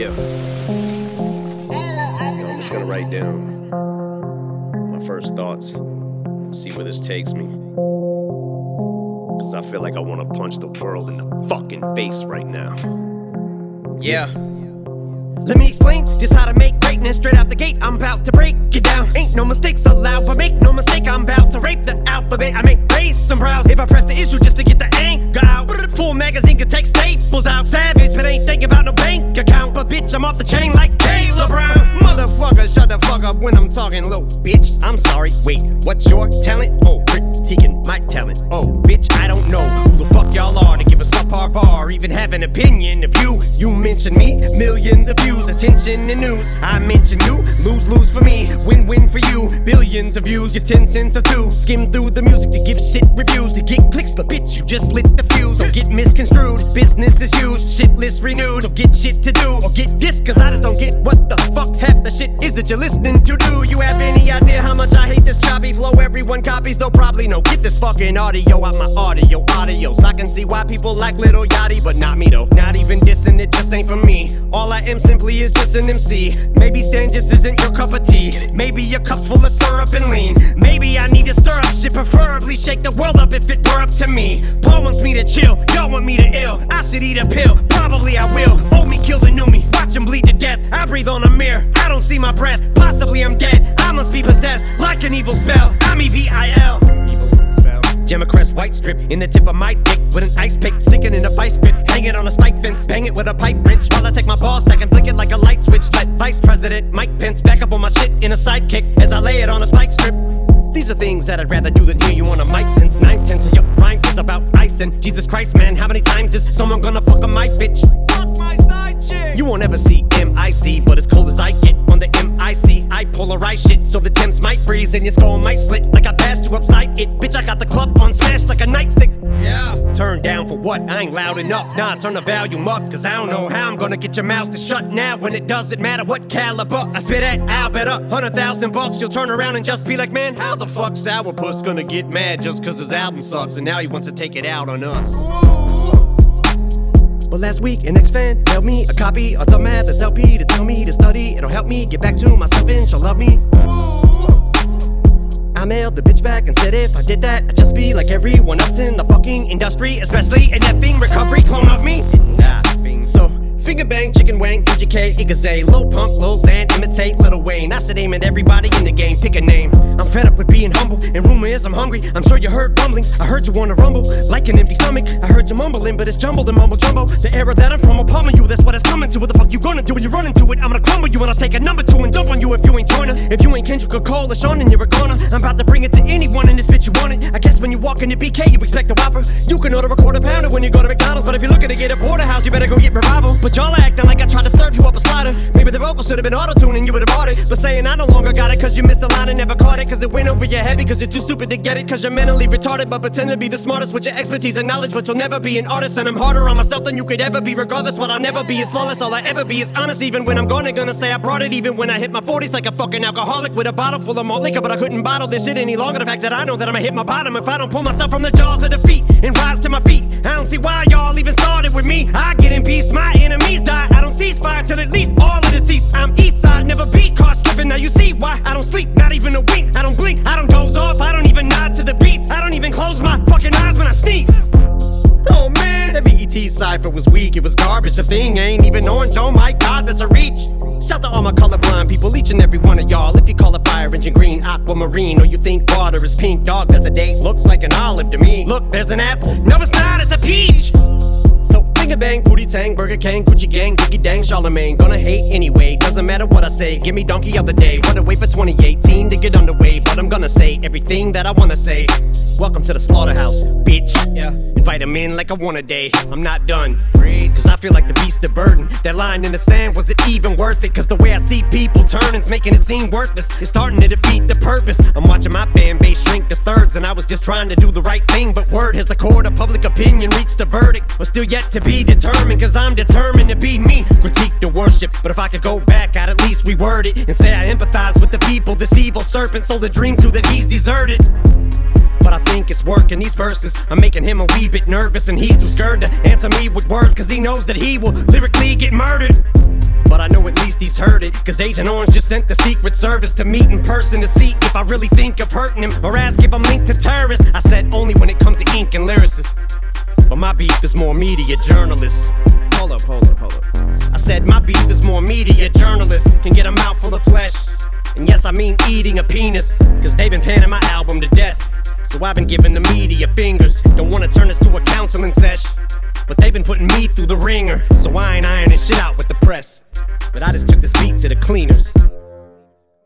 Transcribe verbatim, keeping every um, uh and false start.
Yeah. Yo, I'm just gonna write down my first thoughts, see where this takes me. Cause I feel like I wanna punch the world in the fucking face right now. Yeah. Let me explain just how to make greatness. Straight out the gate, I'm about to break it down. Ain't no mistakes allowed, but make no mistake, I'm about to rape the alphabet. I may raise some brows if I press the issue just to get the anger out. Full magazine could take staples out. Savage, but ain't thinking about no bank account. But bitch, I'm off the chain like Taylor Brown. Motherfucker, shut the fuck up when I'm talking low. Bitch, I'm sorry, wait, what's your talent? Oh, critiquing my talent. Oh, bitch, I don't know who the fuck y'all are to give a subpar bar, even have an opinion of you. You mention me, millions of views, attention and news. I mention you, lose, lose for me, win, win for you. Billions of views, your ten cents or two. Skim through the music to give shit reviews, to get clicks, but bitch, you just lit the fuse. Don't get misconstrued, business is used, shit list renewed. So get shit to do, or get this, cause I just don't get what the fuck half the shit is that you're listening to. Do you have any idea how much I hate this choppy flow? Everyone copies, though probably no. Get this fucking audio out my audio, audios. I can see why people like Lil Yachty, but not me though. Not even dissing, it just ain't for me. All I am simply is just an M C. Maybe Stan just isn't your cup of tea. Maybe your cup's full of syrup and lean. Maybe I need to stir up shit, preferably shake the world up if it were up to me. Paul wants me to chill, y'all want me to ill. I should eat a pill, probably I will. Old me kill the new me, watch him bleed to death. I breathe on a mirror, I don't see my breath. Possibly I'm dead, I must be possessed like an evil spell. I'm E V I L. Gemma-crest white strip in the tip of my dick with an ice pick, sticking in a vice grip, hang it on a spike fence, bang it with a pipe wrench while I take my ball sack and flick it like a light switch. Let Vice President Mike Pence back up on my shit in a sidekick as I lay it on a spike strip. These are things that I'd rather do than hear you on a mic, since nine tenths of your rhyme is about ice. And Jesus Christ, man, how many times is someone gonna fuck on my bitch? Fuck my side chick. You won't ever see M I C, but as cold as I get on the M I C, I polarize shit so the Temps might freeze and your skull might split like I passed you upside it. Bitch, I got the club on smash like a nightstick. Yeah. Turn down for what? I ain't loud enough. Nah, turn the volume up, cause I don't know how I'm gonna get your mouth to shut now when it doesn't matter what caliber I spit at. I'll bet a hundred thousand bucks you'll turn around and just be like, man, how the fuck Sourpuss gonna get mad just cause his album sucks and now he wants to take it out on us? Ooh. But last week an ex-fan mailed me a copy of the Mathers L P to tell me to study. It'll help me get back to myself and she'll love me. Ooh. I mailed the bitch back and said if I did that, I'd just be like everyone else in the fucking industry, especially an effing recovery clone of me. Nothing. So finger bang, chicken wang, P G K, Igazay, Lil Pump, Lil Xan, imitate Lil Wayne. I should aim at everybody in the game, pick a name. I'm fed up with being humble, and rumor is I'm hungry. I'm sure you heard rumblings, I heard you wanna rumble like an empty stomach. I heard you mumbling, but it's jumbled and mumble jumbo. The era that I'm from will pummel you, that's what it's coming to. What the fuck you gonna do when you run into it? I'm gonna crumble you and I'll take a number two and dump on you if you ain't joiner. If you ain't Kendrick or Cole or Sean, then you're a goner. I'm about to bring it to anyone in this bitch you want it. I guess when you walk into B K, you expect a Whopper. You can order a quarter pounder when you go to McDonald's, but if you're looking to get a porterhouse, you better go get Revival. But y'all act acting like I tried to serve you up a slider. Maybe the vocals should have been auto-tuned you would have bought it. But saying I no longer got it cause you missed the line and never caught it, cause it went over your head because you're too stupid to get it, cause you're mentally retarded but pretend to be the smartest with your expertise and knowledge. But you'll never be an artist, and I'm harder on myself than you could ever be. Regardless, what I'll never be is flawless. All I ever be is honest. Even when I'm gonna gonna say I brought it. Even when I hit my forties like a fucking alcoholic with a bottle full of malt liquor, but I couldn't bottle this shit any longer. The fact that I know that I'ma hit my bottom if I don't pull myself from the jaws of defeat and rise to my feet. I don't see why y'all even started with me. I get in peace, my enemies die. I don't cease fire till at least all of the cease. I'm east side, never be caught slipping. Now you see why I don't sleep, not even a wink. I don't blink, I don't doze off, I don't even nod to the beats. I don't even close my fucking eyes when I sneeze. Oh man, that B E T cipher was weak, it was garbage. The thing ain't even orange, oh my god, that's a reach. Shout to all my colorblind people, each and every one of y'all. If you call a fire engine green, aquamarine, or you think water is pink, dog, that's a date, looks like an olive to me. Look, there's an apple, no it's not, it's a peach. So finger bang, booty tang, Burger King, Gucci gang, Biggie dang, Charlemagne. Gonna hate anyway, doesn't matter what I say. Give me donkey of the day, wanna wait for twenty eighteen to get underway. But I'm gonna say everything that I wanna say. Welcome to the slaughterhouse, bitch. Yeah, invite him in like I want a day. I'm not done, cause I feel like the beast of burden. That line in the sand, was it even worth it? Cause the way I see people turning's making it seem worthless. It's starting to defeat the purpose. I'm watching my fan base shrink to thirds, and I was just trying to do the right thing. But word has the court of public opinion reached a verdict. We're still yet to be determined, cause I'm determined to be me. Critique the worship, but if I could go back, I'd at least reword it and say I empathize with the people this evil serpent sold a dream to that he's deserted. But I think it's working, these verses I'm making him a wee bit nervous, and he's too scared to answer me with words, cause he knows that he will lyrically get murdered. but I know at least he's heard it. Cause Agent Orange just sent the Secret Service to meet in person to see if I really think of hurting him, or ask if I'm linked to terrorists. I said only when it comes to ink and lyricists, but my beef is more media journalists. Hold up, hold up, hold up. I said my beef is more media journalists can get a mouthful of flesh. And yes, I mean eating a penis, cause they've been panning my album to death. So I've been giving the media fingers. Don't wanna turn this to a counseling sesh, but they've been putting me through the ringer. So I ain't ironing shit out with the press, but I just took this beat to the cleaners.